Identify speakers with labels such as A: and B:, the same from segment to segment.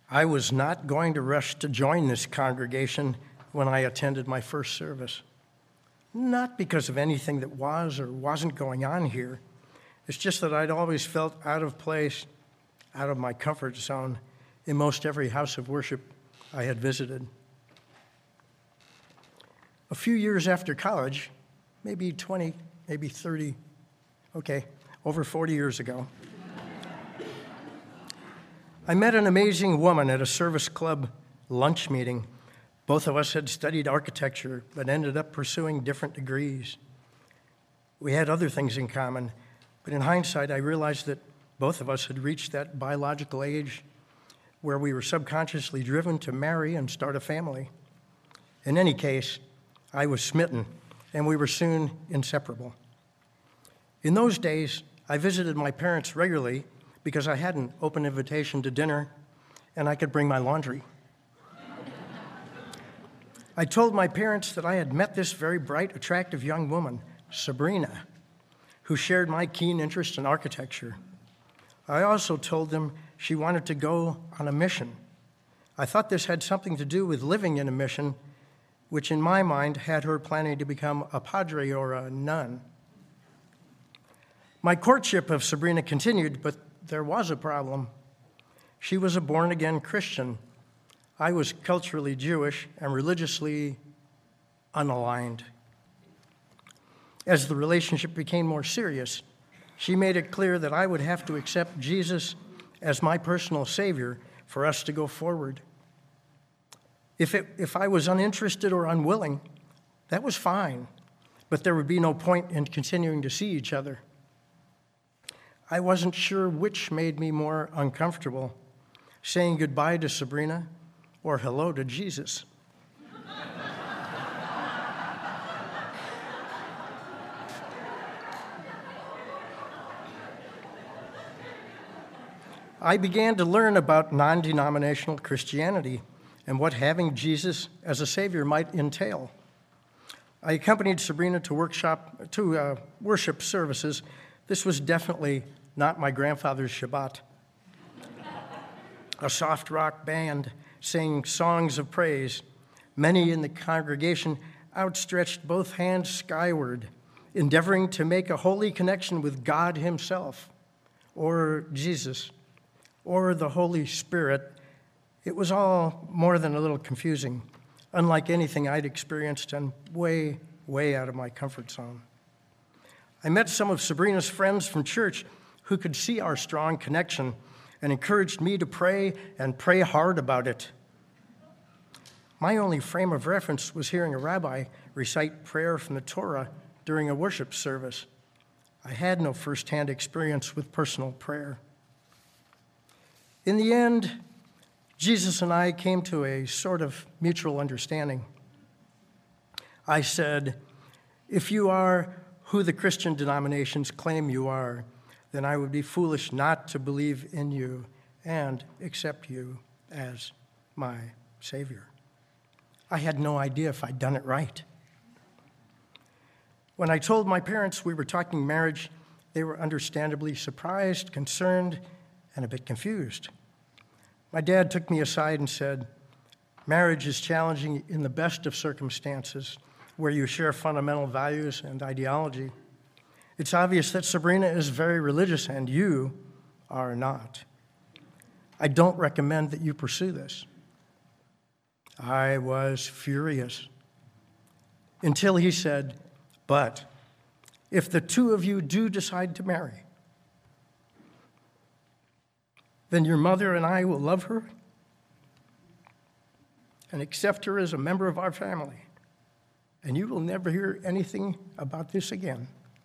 A: I was not going to rush to join this congregation when I attended my first service. Not because of anything that was or wasn't going on here. It's just that I'd always felt out of place, out of my comfort zone in most every house of worship I had visited. A few years after college, maybe 20, maybe 30, over 40 years ago, I met an amazing woman at a service club lunch meeting. Both of us had studied architecture, but ended up pursuing different degrees. We had other things in common, but in hindsight, I realized that both of us had reached that biological age where we were subconsciously driven to marry and start a family. In any case, I was smitten, and we were soon inseparable. In those days, I visited my parents regularly because I had an open invitation to dinner, and I could bring my laundry. I told my parents that I had met this very bright, attractive young woman, Sabrina, who shared my keen interest in architecture. I also told them she wanted to go on a mission. I thought this had something to do with living in a mission, which in my mind had her planning to become a padre or a nun. My courtship of Sabrina continued, but there was a problem. She was a born-again Christian. I was culturally Jewish and religiously unaligned. As the relationship became more serious, she made it clear that I would have to accept Jesus as my personal Savior for us to go forward. If I was uninterested or unwilling, that was fine, but there would be no point in continuing to see each other. I wasn't sure which made me more uncomfortable, saying goodbye to Sabrina or hello to Jesus. I began to learn about non-denominational Christianity and what having Jesus as a Savior might entail. I accompanied Sabrina to worship services. This was definitely not my grandfather's Shabbat. A soft rock band sang songs of praise. Many in the congregation outstretched both hands skyward, endeavoring to make a holy connection with God Himself, or Jesus, or the Holy Spirit. It was all more than a little confusing, unlike anything I'd experienced and way, way out of my comfort zone. I met some of Sabrina's friends from church who could see our strong connection and encouraged me to pray and pray hard about it. My only frame of reference was hearing a rabbi recite prayer from the Torah during a worship service. I had no firsthand experience with personal prayer. In the end, Jesus and I came to a sort of mutual understanding. I said, "If you are who the Christian denominations claim you are, then I would be foolish not to believe in you and accept you as my Savior." I had no idea if I'd done it right. When I told my parents we were talking marriage, they were understandably surprised, concerned, and a bit confused. My dad took me aside and said, "Marriage is challenging in the best of circumstances, where you share fundamental values and ideology. It's obvious that Sabrina is very religious and you are not. I don't recommend that you pursue this." I was furious until he said, "But if the two of you do decide to marry, then your mother and I will love her and accept her as a member of our family, and you will never hear anything about this again."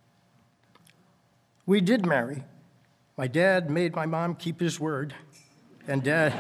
A: We did marry. My dad made my mom keep his word, and Dad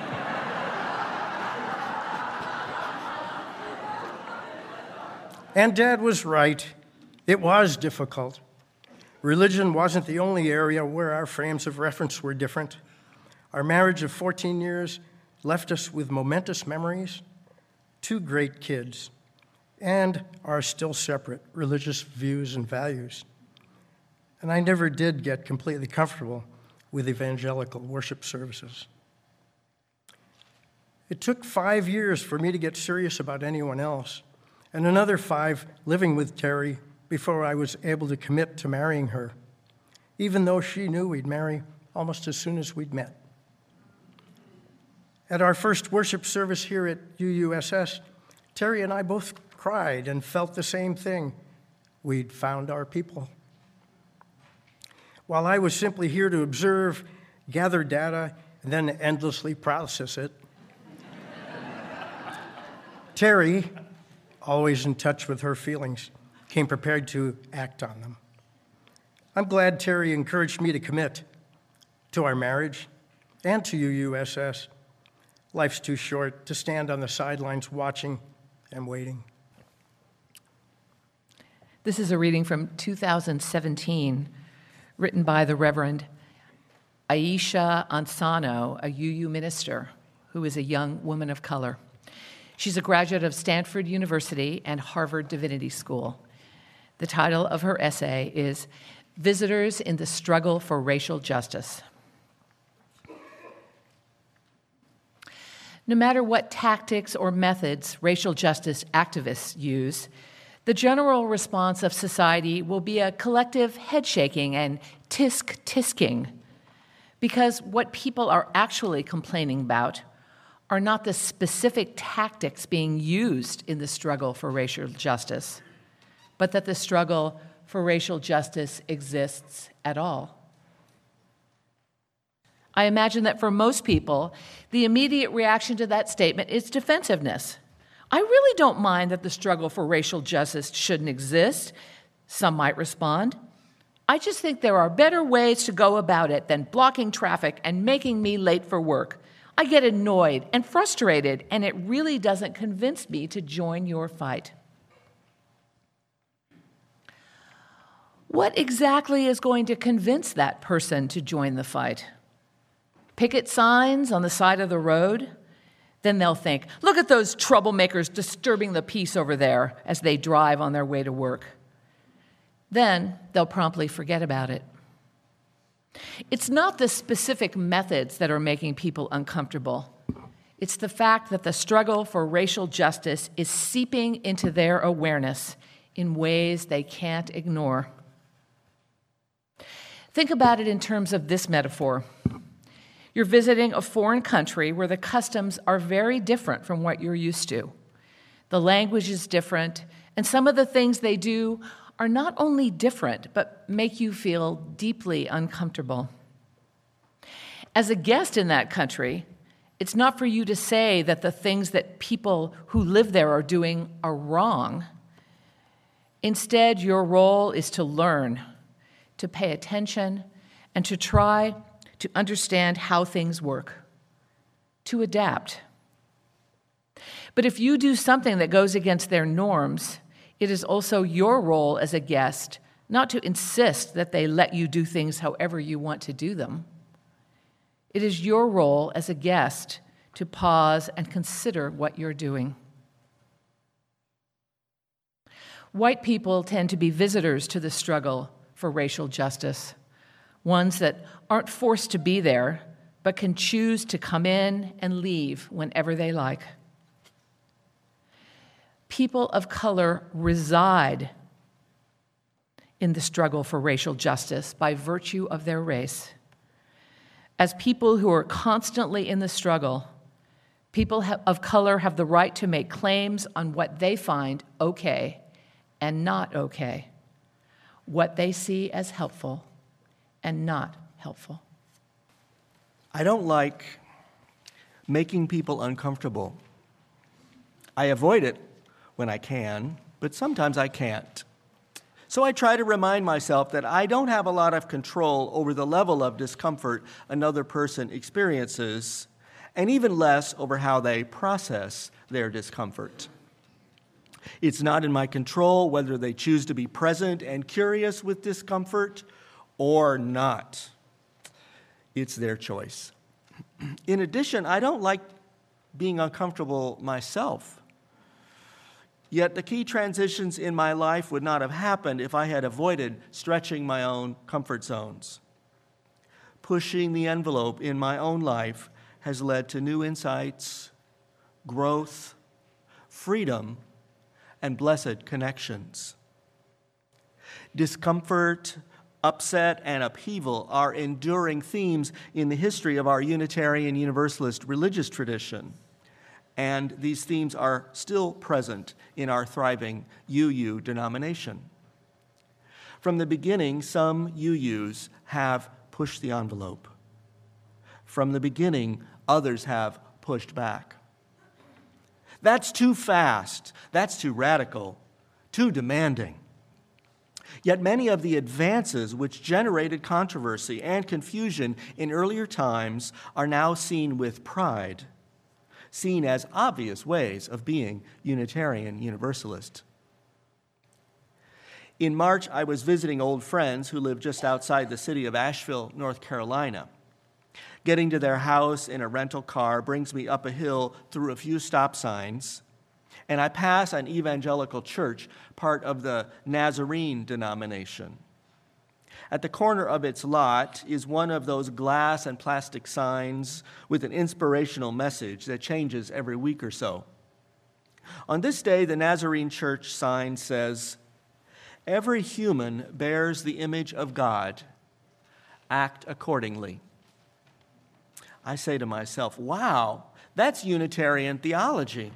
A: was right. It was difficult. Religion wasn't the only area where our frames of reference were different. Our marriage of 14 years left us with momentous memories, 2 great kids, and our still separate religious views and values. And I never did get completely comfortable with evangelical worship services. It took 5 years for me to get serious about anyone else, and another 5 living with Terry before I was able to commit to marrying her, even though she knew we'd marry almost as soon as we'd met. At our first worship service here at UUSS, Terry and I both cried and felt the same thing. We'd found our people. While I was simply here to observe, gather data, and then endlessly process it, Terry, always in touch with her feelings, came prepared to act on them. I'm glad Terry encouraged me to commit to our marriage and to UUSS. Life's too short to stand on the sidelines watching and waiting.
B: This is a reading from 2017, written by the Reverend Aisha Ansano, a UU minister who is a young woman of color. She's a graduate of Stanford University and Harvard Divinity School. The title of her essay is Visitors in the Struggle for Racial Justice. No matter what tactics or methods racial justice activists use, the general response of society will be a collective head-shaking and tisk-tisking, because what people are actually complaining about are not the specific tactics being used in the struggle for racial justice, but that the struggle for racial justice exists at all. I imagine that for most people, the immediate reaction to that statement is defensiveness. I really don't mind that the struggle for racial justice shouldn't exist, some might respond. I just think there are better ways to go about it than blocking traffic and making me late for work. I get annoyed and frustrated, and it really doesn't convince me to join your fight. What exactly is going to convince that person to join the fight? Picket signs on the side of the road? Then they'll think, look at those troublemakers disturbing the peace over there as they drive on their way to work. Then they'll promptly forget about it. It's not the specific methods that are making people uncomfortable. It's the fact that the struggle for racial justice is seeping into their awareness in ways they can't ignore. Think about it in terms of this metaphor. You're visiting a foreign country where the customs are very different from what you're used to. The language is different, and some of the things they do are not only different, but make you feel deeply uncomfortable. As a guest in that country, it's not for you to say that the things that people who live there are doing are wrong. Instead, your role is to learn, to pay attention, and to try to understand how things work, to adapt. But if you do something that goes against their norms, it is also your role as a guest not to insist that they let you do things however you want to do them. It is your role as a guest to pause and consider what you're doing. White people tend to be visitors to the struggle for racial justice, ones that aren't forced to be there, but can choose to come in and leave whenever they like. People of color reside in the struggle for racial justice by virtue of their race. As people who are constantly in the struggle, people of color have the right to make claims on what they find okay and not okay, what they see as helpful and not helpful.
C: I don't like making people uncomfortable. I avoid it when I can, but sometimes I can't. So I try to remind myself that I don't have a lot of control over the level of discomfort another person experiences, and even less over how they process their discomfort. It's not in my control whether they choose to be present and curious with discomfort or not. It's their choice. In addition, I don't like being uncomfortable myself. Yet the key transitions in my life would not have happened if I had avoided stretching my own comfort zones. Pushing the envelope in my own life has led to new insights, growth, freedom, and blessed connections. Discomfort, upset, and upheaval are enduring themes in the history of our Unitarian Universalist religious tradition, and these themes are still present in our thriving UU denomination. From the beginning, some UUs have pushed the envelope. From the beginning, others have pushed back. That's too fast. That's too radical, too demanding. Yet many of the advances which generated controversy and confusion in earlier times are now seen with pride, seen as obvious ways of being Unitarian Universalist. In March, I was visiting old friends who live just outside the city of Asheville, North Carolina. Getting to their house in a rental car brings me up a hill through a few stop signs, and I pass an evangelical church, part of the Nazarene denomination. At the corner of its lot is one of those glass and plastic signs with an inspirational message that changes every week or so. On this day, the Nazarene church sign says, "Every human bears the image of God. Act accordingly." I say to myself, wow, that's Unitarian theology.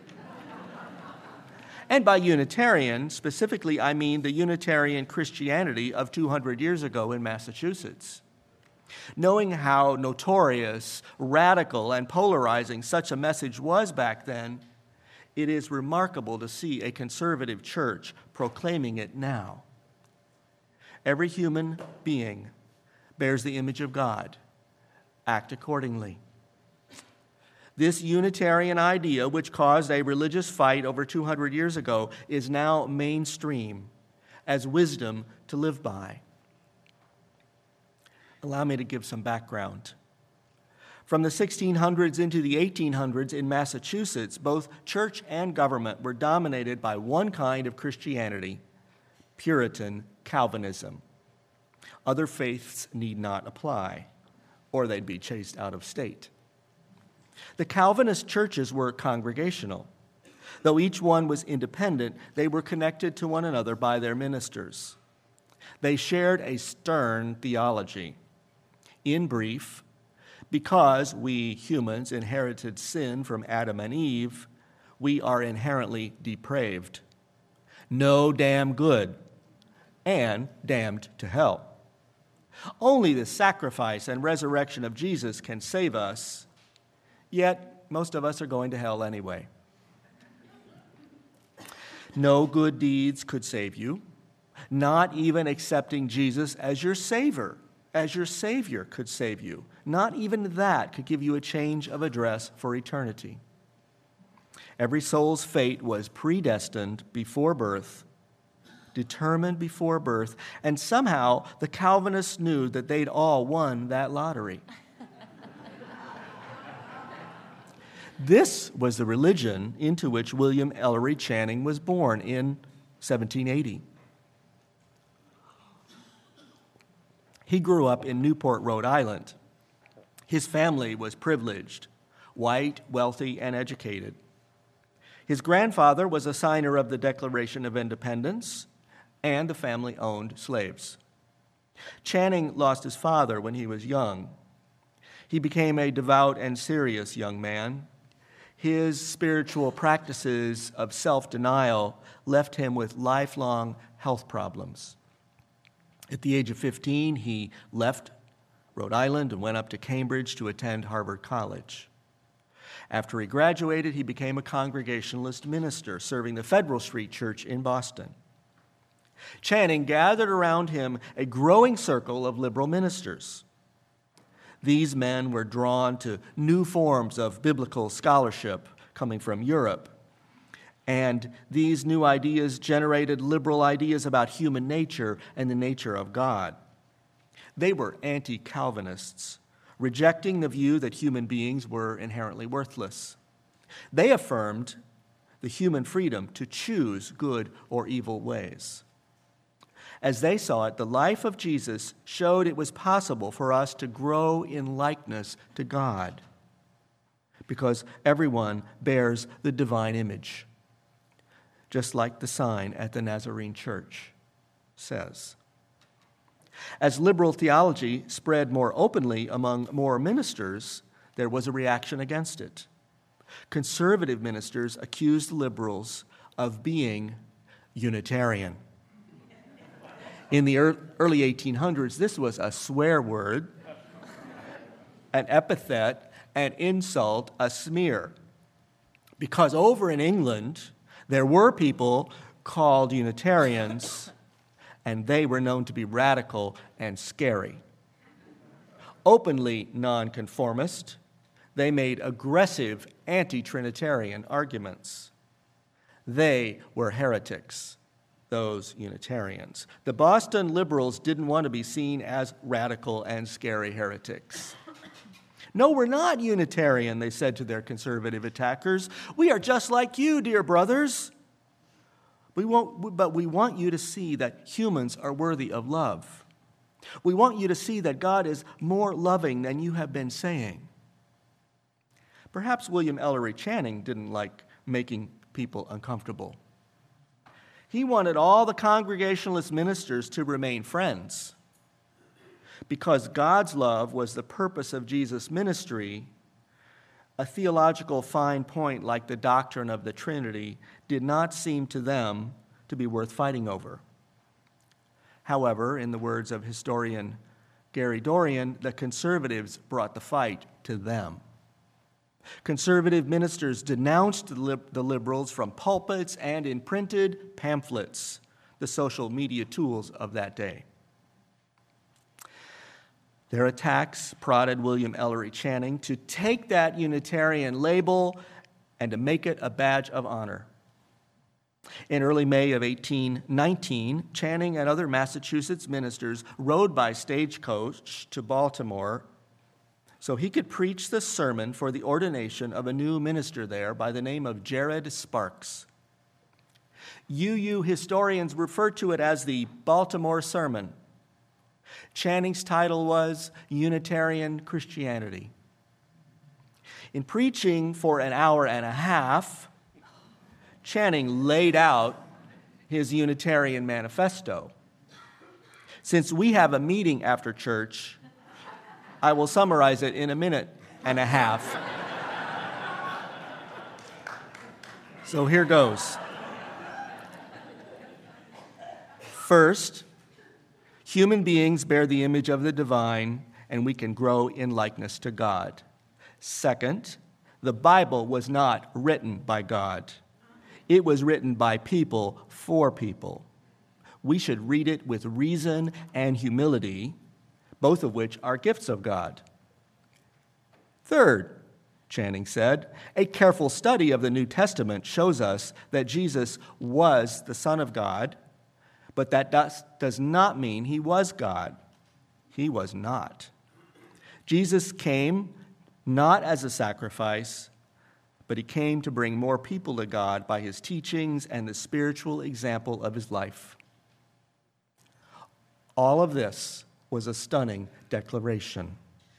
C: And by Unitarian, specifically, I mean the Unitarian Christianity of 200 years ago in Massachusetts. Knowing how notorious, radical, and polarizing such a message was back then, it is remarkable to see a conservative church proclaiming it now. Every human being bears the image of God. Act accordingly. This Unitarian idea, which caused a religious fight over 200 years ago, is now mainstream as wisdom to live by. Allow me to give some background. From the 1600s into the 1800s in Massachusetts, both church and government were dominated by one kind of Christianity, Puritan Calvinism. Other faiths need not apply, or they'd be chased out of state. The Calvinist churches were congregational. Though each one was independent, they were connected to one another by their ministers. They shared a stern theology. In brief, because we humans inherited sin from Adam and Eve, we are inherently depraved, no damn good, and damned to hell. Only the sacrifice and resurrection of Jesus can save us, yet most of us are going to hell anyway. No good deeds could save you. Not even accepting Jesus as your Savior could save you. Not even that could give you a change of address for eternity. Every soul's fate was predestined before birth, determined before birth, and somehow the Calvinists knew that they'd all won that lottery. This was the religion into which William Ellery Channing was born in 1780. He grew up in Newport, Rhode Island. His family was privileged, white, wealthy, and educated. His grandfather was a signer of the Declaration of Independence, and the family owned slaves. Channing lost his father when he was young. He became a devout and serious young man. His spiritual practices of self-denial left him with lifelong health problems. At the age of 15, he left Rhode Island and went up to Cambridge to attend Harvard College. After he graduated, he became a Congregationalist minister, serving the Federal Street Church in Boston. Channing gathered around him a growing circle of liberal ministers. These men were drawn to new forms of biblical scholarship coming from Europe, and these new ideas generated liberal ideas about human nature and the nature of God. They were anti-Calvinists, rejecting the view that human beings were inherently worthless. They affirmed the human freedom to choose good or evil ways. As they saw it, the life of Jesus showed it was possible for us to grow in likeness to God. because everyone bears the divine image, just like the sign at the Nazarene Church says. As liberal theology spread more openly among more ministers, there was a reaction against it. Conservative ministers accused liberals of being Unitarian. In the early 1800s, this was a swear word, an epithet, an insult, a smear. Because over in England, there were people called Unitarians, and they were known to be radical and scary. Openly nonconformist, they made aggressive anti-Trinitarian arguments. They were heretics, those Unitarians. The Boston liberals didn't want to be seen as radical and scary heretics. No, we're not Unitarian, they said to their conservative attackers. We are just like you, dear brothers. But we want you to see that humans are worthy of love. We want you to see that God is more loving than you have been saying. Perhaps William Ellery Channing didn't like making people uncomfortable. He wanted all the Congregationalist ministers to remain friends. Because God's love was the purpose of Jesus' ministry, a theological fine point like the doctrine of the Trinity did not seem to them to be worth fighting over. However, in the words of historian Gary Dorian, the conservatives brought the fight to them. Conservative ministers denounced the liberals from pulpits and in printed pamphlets, the social media tools of that day. Their attacks prodded William Ellery Channing to take that Unitarian label and to make it a badge of honor. In early May of 1819, Channing and other Massachusetts ministers rode by stagecoach to Baltimore so he could preach the sermon for the ordination of a new minister there by the name of Jared Sparks. UU historians refer to it as the Baltimore Sermon. Channing's title was Unitarian Christianity. In preaching for an hour and a half, Channing laid out his Unitarian manifesto. Since we have a meeting after church, I will summarize it in a minute and a half. So here goes. First, human beings bear the image of the divine, and we can grow in likeness to God. Second, the Bible was not written by God. It was written by people for people. We should read it with reason and humility, both of which are gifts of God. Third, Channing said, a careful study of the New Testament shows us that Jesus was the Son of God, but that does not mean he was God. He was not. Jesus came not as a sacrifice, but he came to bring more people to God by his teachings and the spiritual example of his life. All of this was a stunning declaration.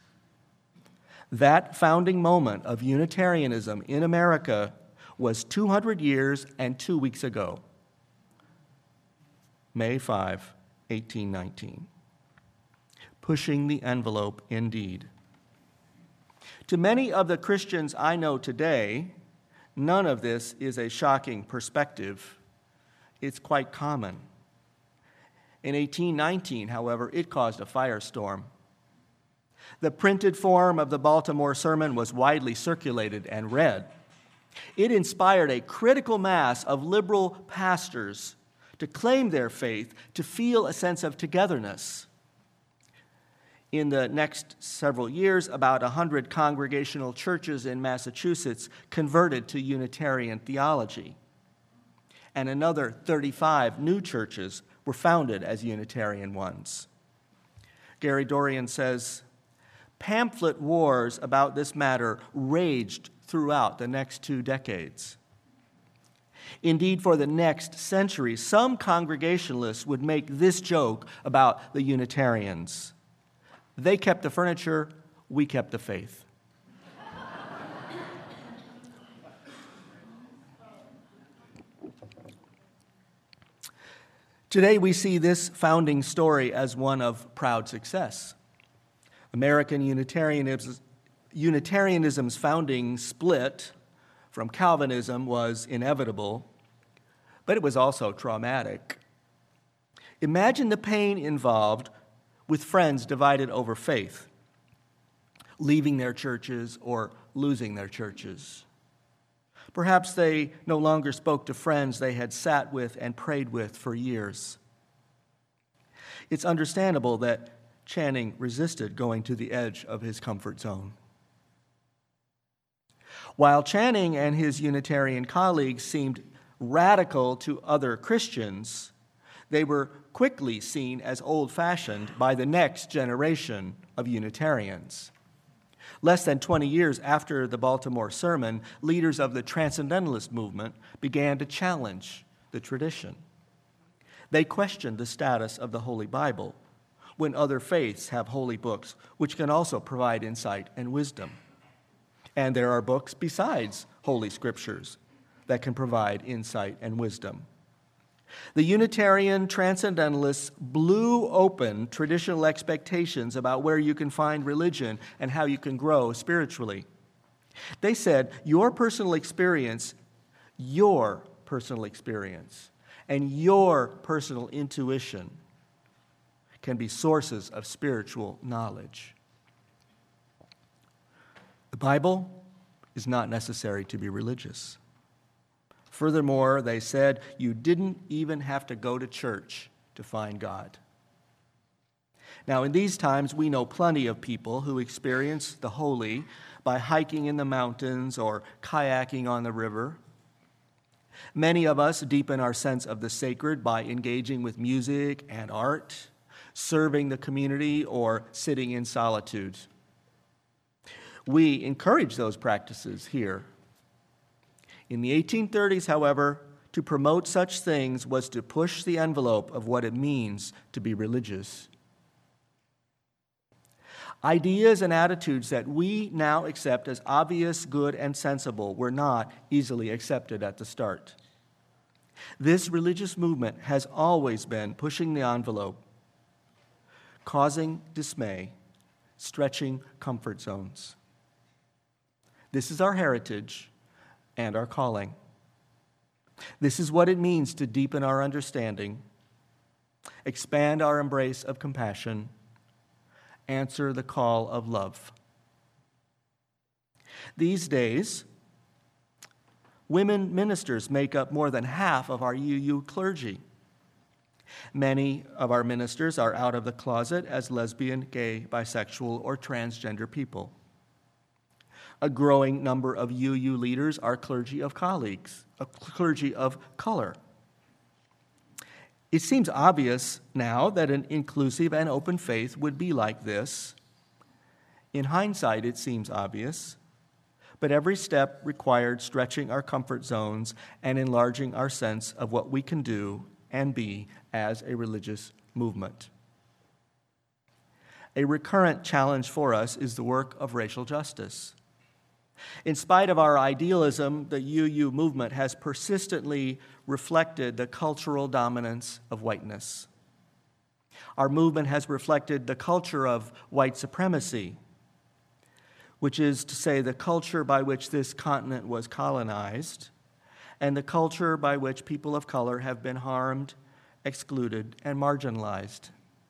C: That founding moment of Unitarianism in America was 200 years and 2 weeks ago, May 5, 1819. Pushing the envelope indeed. To many of the Christians I know today, none of this is a shocking perspective. It's quite common. In 1819, however, it caused a firestorm. The printed form of the Baltimore Sermon was widely circulated and read. It inspired a critical mass of liberal pastors to claim their faith, to feel a sense of togetherness. In the next several years, about 100 congregational churches in Massachusetts converted to Unitarian theology, and another 35 new churches were founded as Unitarian ones. Gary Dorian says, pamphlet wars about this matter raged throughout the next 2 decades. Indeed, for the next century, some Congregationalists would make this joke about the Unitarians. They kept the furniture, we kept the faith. Today, we see this founding story as one of proud success. American Unitarianism's founding split from Calvinism was inevitable, but it was also traumatic. Imagine the pain involved with friends divided over faith, leaving their churches or losing their churches. Perhaps they no longer spoke to friends they had sat with and prayed with for years. It's understandable that Channing resisted going to the edge of his comfort zone. While Channing and his Unitarian colleagues seemed radical to other Christians, they were quickly seen as old-fashioned by the next generation of Unitarians. Less than 20 years after the Baltimore sermon, leaders of the Transcendentalist movement began to challenge the tradition. They questioned the status of the Holy Bible when other faiths have holy books which can also provide insight and wisdom. And there are books besides Holy Scriptures that can provide insight and wisdom. The Unitarian Transcendentalists blew open traditional expectations about where you can find religion and how you can grow spiritually. They said your personal experience, and your personal intuition can be sources of spiritual knowledge. The Bible is not necessary to be religious. Furthermore, they said you didn't even have to go to church to find God. Now, in these times, we know plenty of people who experience the holy by hiking in the mountains or kayaking on the river. Many of us deepen our sense of the sacred by engaging with music and art, serving the community, or sitting in solitude. We encourage those practices here. In the 1830s, however, to promote such things was to push the envelope of what it means to be religious. Ideas and attitudes that we now accept as obvious, good, and sensible were not easily accepted at the start. This religious movement has always been pushing the envelope, causing dismay, stretching comfort zones. This is our heritage and our calling. This is what it means to deepen our understanding, expand our embrace of compassion, answer the call of love. These days, women ministers make up more than half of our UU clergy. Many of our ministers are out of the closet as lesbian, gay, bisexual, or transgender people. A growing number of UU leaders are clergy of colleagues, a clergy of color. It seems obvious now that an inclusive and open faith would be like this. In hindsight, it seems obvious, but every step required stretching our comfort zones and enlarging our sense of what we can do and be as a religious movement. A recurrent challenge for us is the work of racial justice. In spite of our idealism, the UU movement has persistently reflected the cultural dominance of whiteness. Our movement has reflected the culture of white supremacy, which is to say the culture by which this continent was colonized, and the culture by which people of color have been harmed, excluded, and marginalized.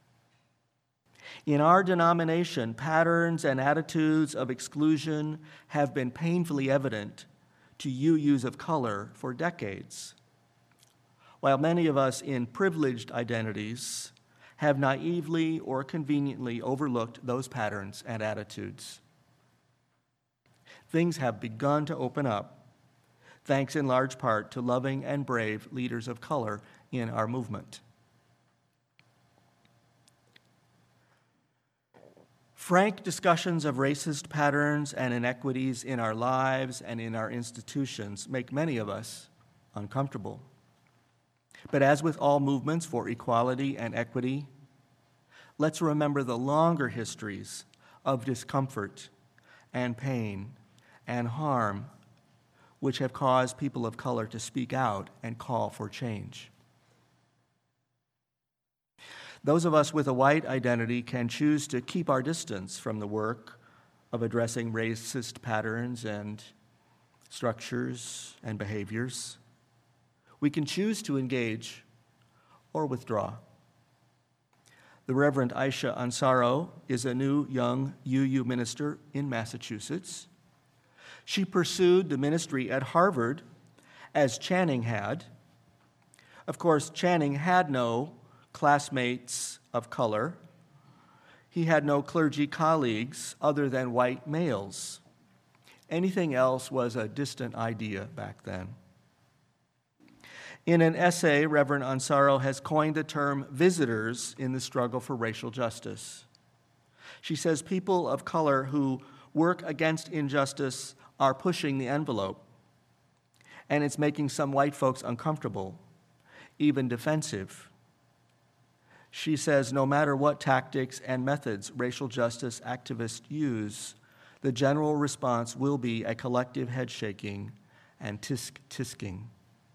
C: In our denomination, patterns and attitudes of exclusion have been painfully evident to UUs of color for decades, while many of us in privileged identities have naively or conveniently overlooked those patterns and attitudes. Things have begun to open up, thanks in large part to loving and brave leaders of color in our movement. Frank discussions of racist patterns and inequities in our lives and in our institutions make many of us uncomfortable. But as with all movements for equality and equity, let's remember the longer histories of discomfort and pain and harm which have caused people of color to speak out and call for change. Those of us with a white identity can choose to keep our distance from the work of addressing racist patterns and structures and behaviors. We can choose to engage or withdraw. The Reverend Aisha Ansaro is a new young UU minister in Massachusetts. She pursued the ministry at Harvard as Channing had. Of course, Channing had no classmates of color. He had no clergy colleagues other than white males. Anything else was a distant idea back then. In an essay, Reverend Ansaro has coined the term visitors in the struggle for racial justice. She says people of color who work against injustice are pushing the envelope, and it's making some white folks uncomfortable, even defensive. She says no matter what tactics and methods racial justice activists use, the general response will be a collective head-shaking and tisk-tisking.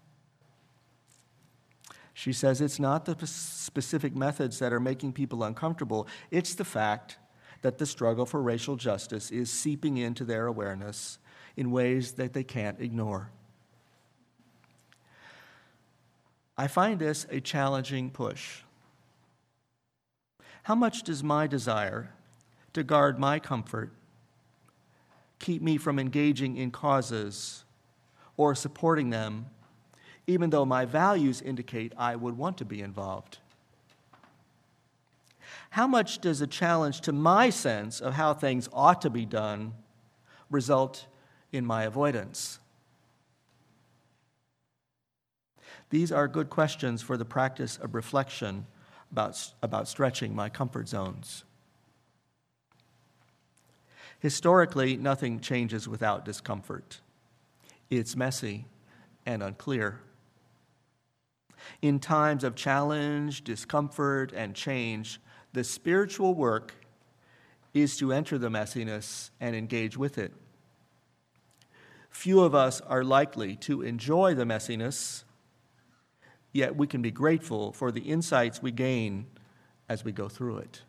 C: She says it's not the specific methods that are making people uncomfortable, it's the fact that the struggle for racial justice is seeping into their awareness in ways that they can't ignore. I find this a challenging push. How much does my desire to guard my comfort keep me from engaging in causes or supporting them, even though my values indicate I would want to be involved? How much does a challenge to my sense of how things ought to be done result in my avoidance? These are good questions for the practice of reflection about stretching my comfort zones. Historically, nothing changes without discomfort. It's messy and unclear. In times of challenge, discomfort, and change, the spiritual work is to enter the messiness and engage with it. Few of us are likely to enjoy the messiness, yet we can be grateful for the insights we gain as we go through it.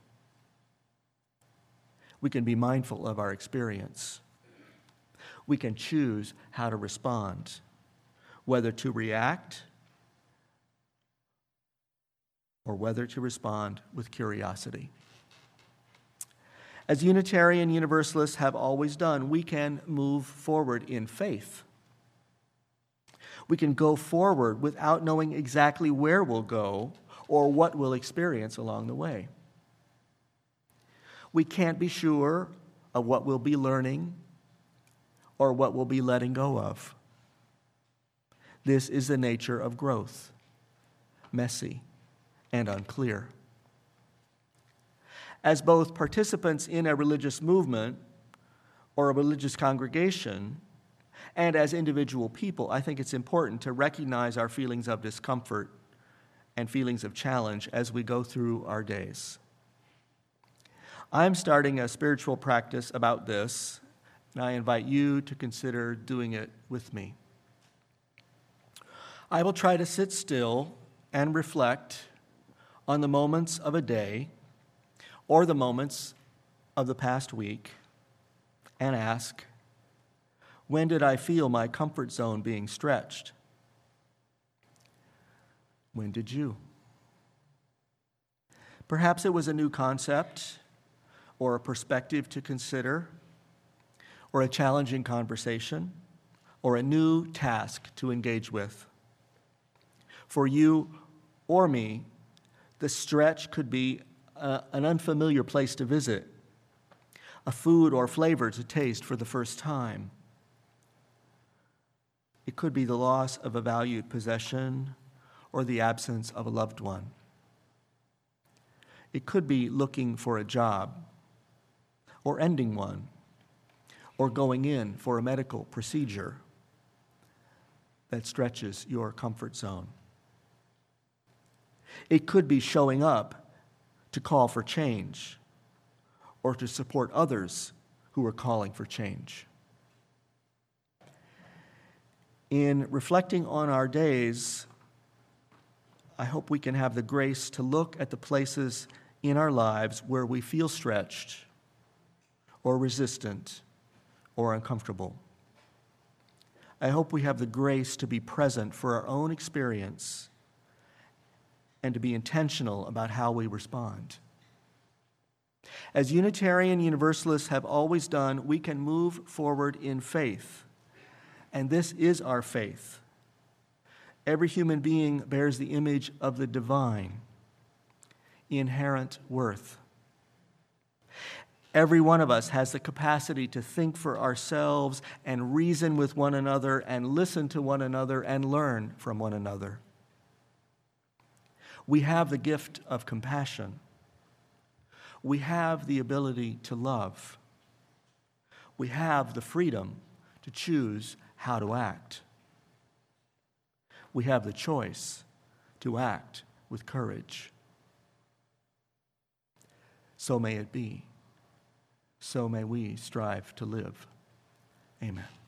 C: We can be mindful of our experience. We can choose how to respond, whether to react or whether to respond with curiosity. As Unitarian Universalists have always done, we can move forward in faith. We can go forward without knowing exactly where we'll go or what we'll experience along the way. We can't be sure of what we'll be learning or what we'll be letting go of. This is the nature of growth, messy and unclear. As both participants in a religious movement or a religious congregation, and as individual people, I think it's important to recognize our feelings of discomfort and feelings of challenge as we go through our days. I'm starting a spiritual practice about this, and I invite you to consider doing it with me. I will try to sit still and reflect on the moments of a day or the moments of the past week and ask, when did I feel my comfort zone being stretched? When did you? Perhaps it was a new concept or a perspective to consider, or a challenging conversation, or a new task to engage with. For you or me, the stretch could be an unfamiliar place to visit, a food or flavor to taste for the first time. It could be the loss of a valued possession or the absence of a loved one. It could be looking for a job or ending one or going in for a medical procedure that stretches your comfort zone. It could be showing up to call for change or to support others who are calling for change. In reflecting on our days, I hope we can have the grace to look at the places in our lives where we feel stretched or resistant or uncomfortable. I hope we have the grace to be present for our own experience and to be intentional about how we respond. As Unitarian Universalists have always done, we can move forward in faith. And this is our faith. Every human being bears the image of the divine, inherent worth. Every one of us has the capacity to think for ourselves and reason with one another and listen to one another and learn from one another. We have the gift of compassion. We have the ability to love. We have the freedom to choose how to act. We have the choice to act with courage. So may it be. So may we strive to live. Amen.